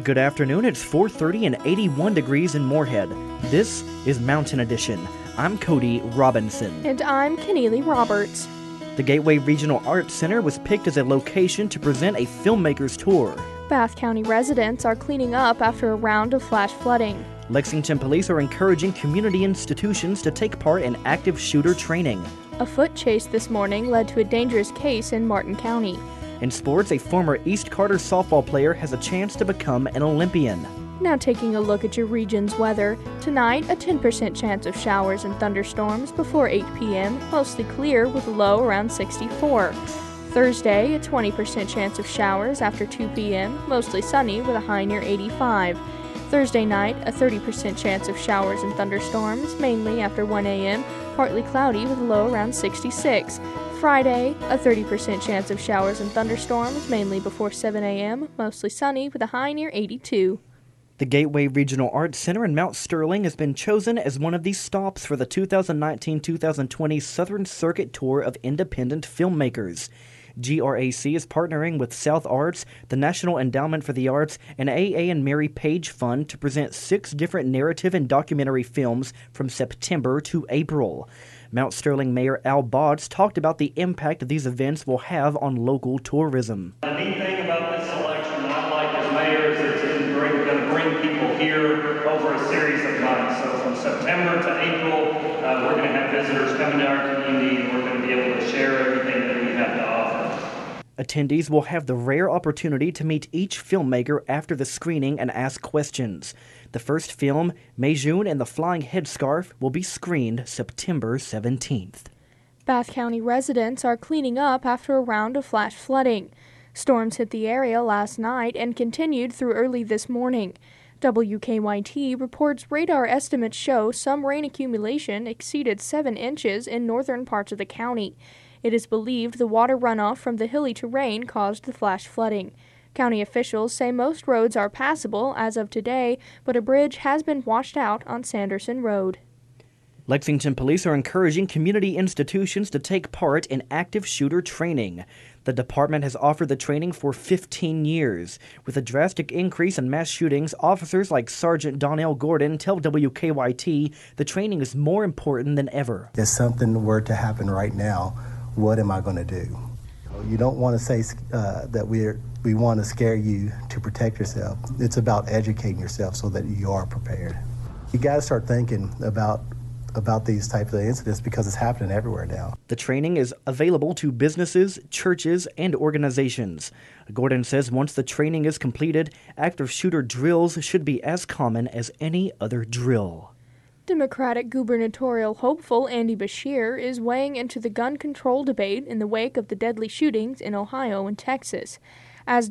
Good afternoon. It's 4:30 and 81 degrees in Moorhead. This is Mountain Edition. I'm Cody Robinson. And I'm Keneally Roberts. The Gateway Regional Arts Center was picked as a location to present a filmmaker's tour. Bath County residents are cleaning up after a round of flash flooding. Lexington police are encouraging community institutions to take part in active shooter training. A foot chase this morning led to a dangerous case in Martin County. In sports, a former East Carter softball player has a chance to become an Olympian. Now taking a look at your region's weather. Tonight, a 10% chance of showers and thunderstorms before 8 p.m., mostly clear with a low around 64. Thursday, a 20% chance of showers after 2 p.m., mostly sunny with a high near 85. Thursday night, a 30% chance of showers and thunderstorms, mainly after 1 a.m., partly cloudy with a low around 66. Friday, a 30% chance of showers and thunderstorms, mainly before 7 a.m., mostly sunny with a high near 82. The Gateway Regional Arts Center in Mount Sterling has been chosen as one of the stops for the 2019-2020 Southern Circuit Tour of Independent Filmmakers. GRAC is partnering with South Arts, the National Endowment for the Arts, and A.A. and Mary Page Fund to present 6 different narrative and documentary films from September to April. Mount Sterling Mayor Al Botts talked about the impact these events will have on local tourism. The neat thing about this election that I like as mayor is it's going to bring people here over a series of months. So from September to April, we're going to have visitors coming to our community, and we're going to be able to share everything that we have to offer. Attendees will have the rare opportunity to meet each filmmaker after the screening and ask questions. The first film, Mejun and the Flying Headscarf, will be screened September 17th. Bath County residents are cleaning up after a round of flash flooding. Storms hit the area last night and continued through early this morning. WKYT reports radar estimates show some rain accumulation exceeded 7 inches in northern parts of the county. It is believed the water runoff from the hilly terrain caused the flash flooding. County officials say most roads are passable as of today, but a bridge has been washed out on Sanderson Road. Lexington police are encouraging community institutions to take part in active shooter training. The department has offered the training for 15 years. With a drastic increase in mass shootings, officers like Sergeant Donnell Gordon tell WKYT the training is more important than ever. If something were to happen right now, what am I going to do? You don't want to say that we want to scare you to protect yourself. It's about educating yourself so that you are prepared. You got to start thinking about these types of incidents because it's happening everywhere now. The training is available to businesses, churches, and organizations. Gordon says once the training is completed, active shooter drills should be as common as any other drill. Democratic gubernatorial hopeful Andy Beshear is weighing into the gun control debate in the wake of the deadly shootings in Ohio and Texas. As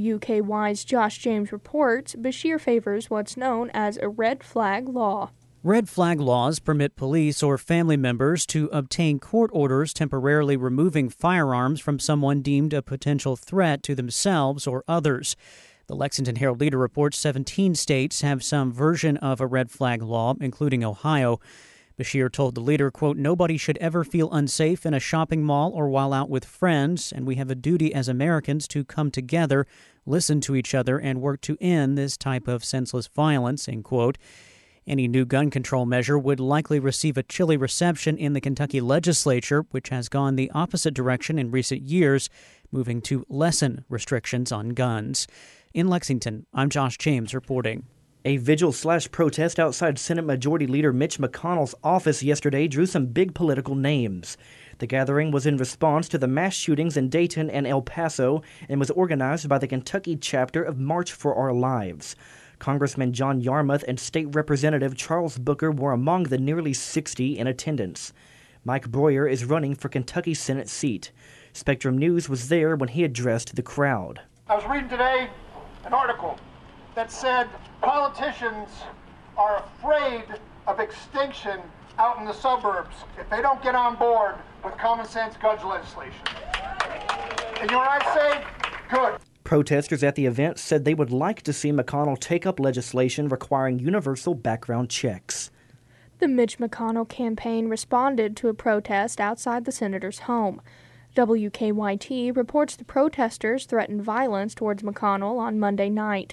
WUKY's Josh James reports, Beshear favors what's known as a red flag law. Red flag laws permit police or family members to obtain court orders temporarily removing firearms from someone deemed a potential threat to themselves or others. The Lexington Herald-Leader reports 17 states have some version of a red flag law, including Ohio. Beshear told the Leader, quote, "Nobody should ever feel unsafe in a shopping mall or while out with friends, and we have a duty as Americans to come together, listen to each other, and work to end this type of senseless violence," end quote. Any new gun control measure would likely receive a chilly reception in the Kentucky legislature, which has gone the opposite direction in recent years, moving to lessen restrictions on guns. In Lexington, I'm Josh James reporting. A vigil/protest outside Senate Majority Leader Mitch McConnell's office yesterday drew some big political names. The gathering was in response to the mass shootings in Dayton and El Paso and was organized by the Kentucky chapter of March for Our Lives. Congressman John Yarmuth and State Representative Charles Booker were among the nearly 60 in attendance. Mike Breuer is running for Kentucky Senate seat. Spectrum News was there when he addressed the crowd. I was reading today an article that said politicians are afraid of extinction out in the suburbs if they don't get on board with common sense gun legislation. And you know what I say? Good. Protesters at the event said they would like to see McConnell take up legislation requiring universal background checks. The Mitch McConnell campaign responded to a protest outside the senator's home. WKYT reports the protesters threatened violence towards McConnell on Monday night.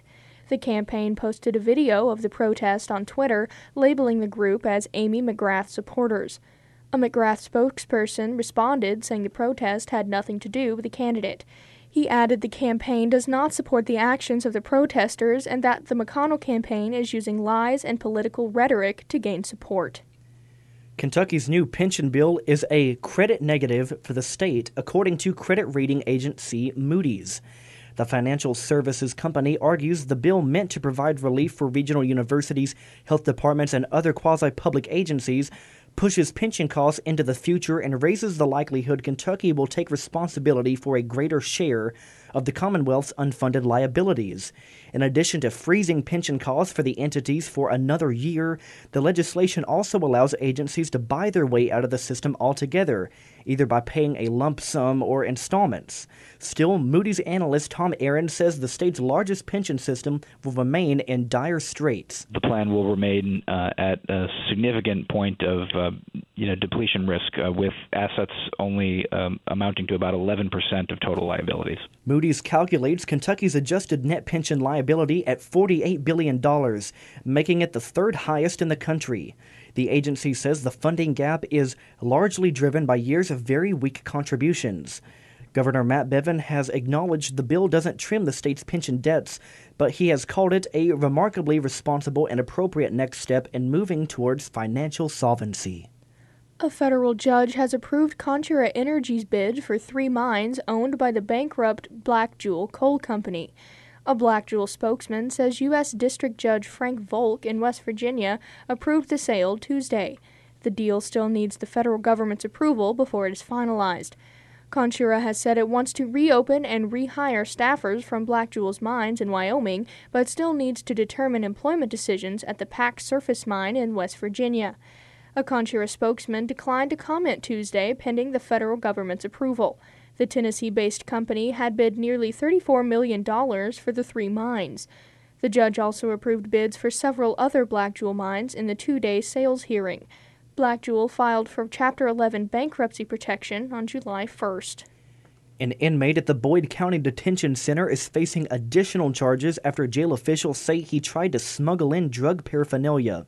The campaign posted a video of the protest on Twitter, labeling the group as Amy McGrath supporters. A McGrath spokesperson responded, saying the protest had nothing to do with the candidate. He added the campaign does not support the actions of the protesters and that the McConnell campaign is using lies and political rhetoric to gain support. Kentucky's new pension bill is a credit negative for the state, according to credit rating agency Moody's. The financial services company argues the bill meant to provide relief for regional universities, health departments, and other quasi-public agencies pushes pension costs into the future and raises the likelihood Kentucky will take responsibility for a greater share of the Commonwealth's unfunded liabilities. In addition to freezing pension costs for the entities for another year, the legislation also allows agencies to buy their way out of the system altogether, either by paying a lump sum or installments. Still, Moody's analyst Tom Aaron says the state's largest pension system will remain in dire straits. The plan will remain at a significant point of depletion risk, with assets only amounting to about 11% of total liabilities. Moody's calculates Kentucky's adjusted net pension liability at $48 billion, making it the third highest in the country. The agency says the funding gap is largely driven by years of very weak contributions. Governor Matt Bevin has acknowledged the bill doesn't trim the state's pension debts, but he has called it a remarkably responsible and appropriate next step in moving towards financial solvency. A federal judge has approved Contura Energy's bid for 3 mines owned by the bankrupt Black Jewel Coal Company. A Black Jewel spokesman says U.S. District Judge Frank Volk in West Virginia approved the sale Tuesday. The deal still needs the federal government's approval before it is finalized. Contura has said it wants to reopen and rehire staffers from Black Jewel's mines in Wyoming, but still needs to determine employment decisions at the Pack Surface Mine in West Virginia. A Contura spokesman declined to comment Tuesday pending the federal government's approval. The Tennessee-based company had bid nearly $34 million for the 3 mines. The judge also approved bids for several other Black Jewel mines in the 2-day sales hearing. Black Jewel filed for Chapter 11 bankruptcy protection on July 1st. An inmate at the Boyd County Detention Center is facing additional charges after jail officials say he tried to smuggle in drug paraphernalia.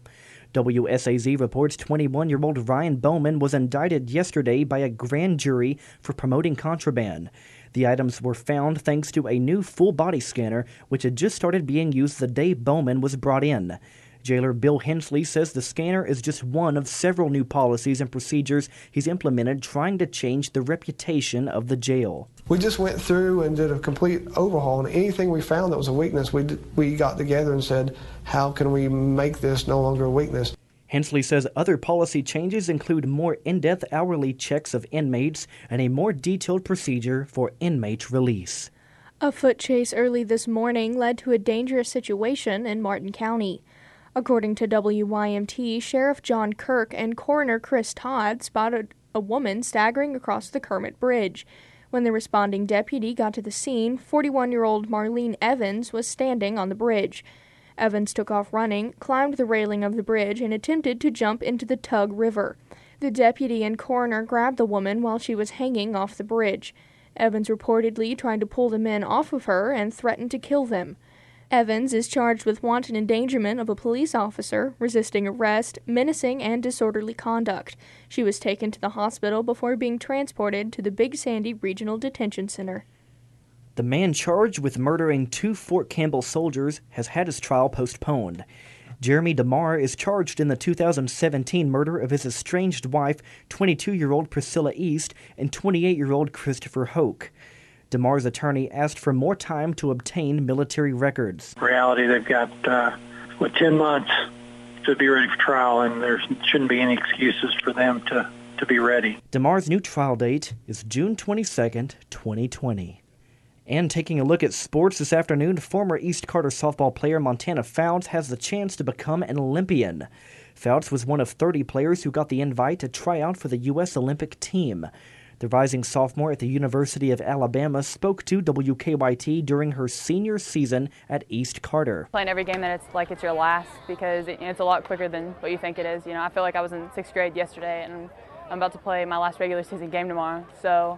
WSAZ reports 21-year-old Ryan Bowman was indicted yesterday by a grand jury for promoting contraband. The items were found thanks to a new full-body scanner, which had just started being used the day Bowman was brought in. Jailer Bill Hensley says the scanner is just one of several new policies and procedures he's implemented trying to change the reputation of the jail. We just went through and did a complete overhaul, and anything we found that was a weakness, we got together and said, how can we make this no longer a weakness? Hensley says other policy changes include more in-depth hourly checks of inmates and a more detailed procedure for inmate release. A foot chase early this morning led to a dangerous situation in Martin County. According to WYMT, Sheriff John Kirk and Coroner Chris Todd spotted a woman staggering across the Kermit Bridge. When the responding deputy got to the scene, 41-year-old Marlene Evans was standing on the bridge. Evans took off running, climbed the railing of the bridge, and attempted to jump into the Tug River. The deputy and coroner grabbed the woman while she was hanging off the bridge. Evans reportedly tried to pull the men off of her and threatened to kill them. Evans is charged with wanton endangerment of a police officer, resisting arrest, menacing, and disorderly conduct. She was taken to the hospital before being transported to the Big Sandy Regional Detention Center. The man charged with murdering 2 Fort Campbell soldiers has had his trial postponed. Jeremy DeMar is charged in the 2017 murder of his estranged wife, 22-year-old Priscilla East, and 28-year-old Christopher Hoke. DeMar's attorney asked for more time to obtain military records. In reality, they've got 10 months to be ready for trial, and there shouldn't be any excuses for them to be ready. DeMar's new trial date is June 22nd, 2020. And taking a look at sports this afternoon, former East Carter softball player Montana Fouts has the chance to become an Olympian. Fouts was one of 30 players who got the invite to try out for the U.S. Olympic team. The rising sophomore at the University of Alabama spoke to WKYT during her senior season at East Carter. Playing every game that it's like it's your last, because it's a lot quicker than what you think it is. I feel like I was in 6th grade yesterday, and I'm about to play my last regular season game tomorrow. So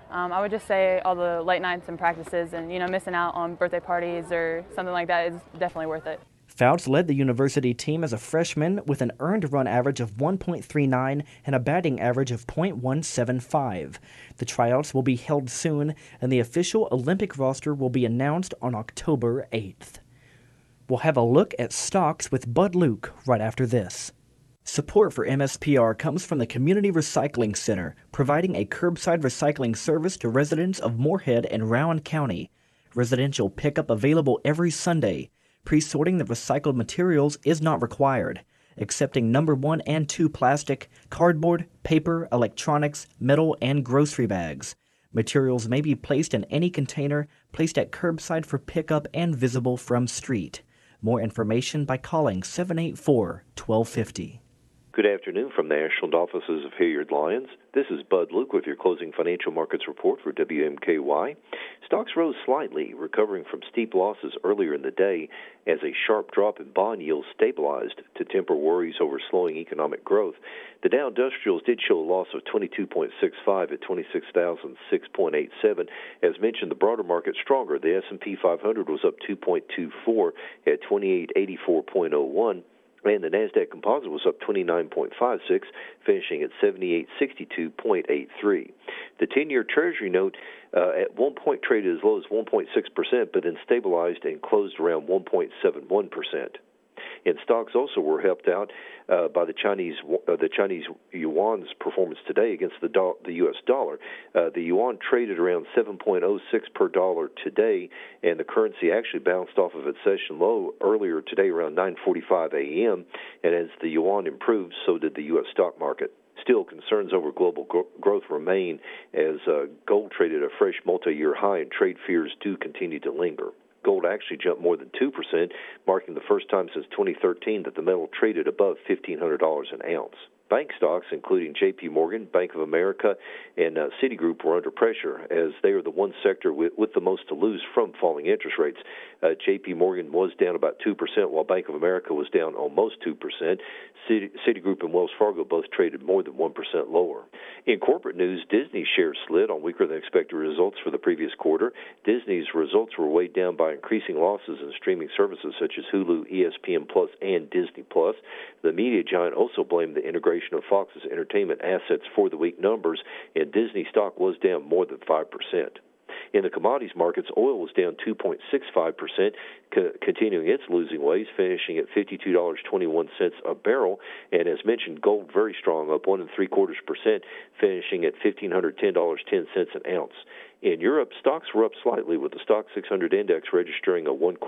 I would just say all the late nights and practices and, missing out on birthday parties or something like that is definitely worth it. Fouts led the university team as a freshman with an earned run average of 1.39 and a batting average of .175. The tryouts will be held soon, and the official Olympic roster will be announced on October 8th. We'll have a look at stocks with Bud Luke right after this. Support for MSPR comes from the Community Recycling Center, providing a curbside recycling service to residents of Moorhead and Rowan County. Residential pickup available every Sunday. Pre-sorting the recycled materials is not required, accepting number 1 and 2 plastic, cardboard, paper, electronics, metal, and grocery bags. Materials may be placed in any container, placed at curbside for pickup and visible from street. More information by calling 784-1250. Good afternoon from the Ashland offices of Hilliard Lyons. This is Bud Luke with your closing financial markets report for WMKY. Stocks rose slightly, recovering from steep losses earlier in the day as a sharp drop in bond yields stabilized to temper worries over slowing economic growth. The Dow Industrials did show a loss of 22.65 at 26,006.87. As mentioned, the broader market stronger. The S&P 500 was up 2.24 at 2884.01. And the NASDAQ Composite was up 29.56, finishing at 7862.83. The 10-year Treasury note at one point traded as low as 1.6%, but then stabilized and closed around 1.71%. And stocks also were helped out by the Chinese yuan's performance today against the U.S. dollar. The yuan traded around 7.06 per dollar today, and the currency actually bounced off of its session low earlier today around 9:45 a.m. And as the yuan improved, so did the U.S. stock market. Still, concerns over global growth remain as gold traded a fresh multi-year high, and trade fears do continue to linger. Gold actually jumped more than 2%, marking the first time since 2013 that the metal traded above $1,500 an ounce. Bank stocks, including J.P. Morgan, Bank of America, and Citigroup, were under pressure as they are the one sector with the most to lose from falling interest rates. J.P. Morgan was down about 2%, while Bank of America was down almost 2%. Citigroup and Wells Fargo both traded more than 1% lower. In corporate news, Disney shares slid on weaker-than-expected results for the previous quarter. Disney's results were weighed down by increasing losses in streaming services such as Hulu, ESPN Plus, and Disney Plus. The media giant also blamed the integration of Fox's entertainment assets for the weak numbers, and Disney stock was down more than 5%. In the commodities markets, oil was down 2.65%, continuing its losing ways, finishing at $52.21 a barrel. And as mentioned, gold very strong, up 1.75%, finishing at $1,510.10 an ounce. In Europe, stocks were up slightly, with the Stoxx 600 index registering a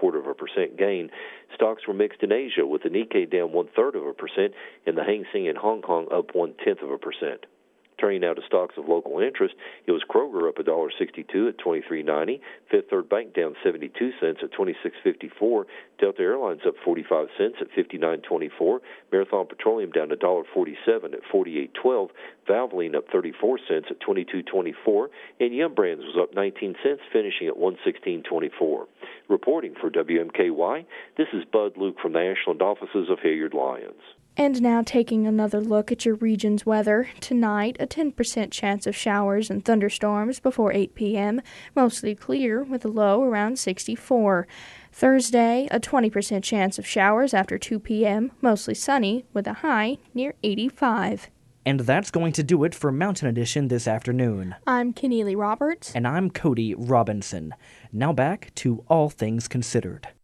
0.25% gain. Stocks were mixed in Asia, with the Nikkei down 0.33% and the Hang Seng in Hong Kong up 0.1%. Turning now to stocks of local interest, it was Kroger up $1.62 at $23.90, Fifth Third Bank down 72 cents at $26.54, Delta Airlines up 45 cents at $59.24, Marathon Petroleum down $1.47 at $48.12, Valvoline up 34 cents at $22.24, and Yum Brands was up 19 cents, finishing at $116.24. Reporting for WMKY, this is Bud Luke from the Ashland offices of Hilliard Lyons. And now taking another look at your region's weather. Tonight, a 10% chance of showers and thunderstorms before 8 p.m., mostly clear with a low around 64. Thursday, a 20% chance of showers after 2 p.m., mostly sunny with a high near 85. And that's going to do it for Mountain Edition this afternoon. I'm Keneally Roberts. And I'm Cody Robinson. Now back to All Things Considered.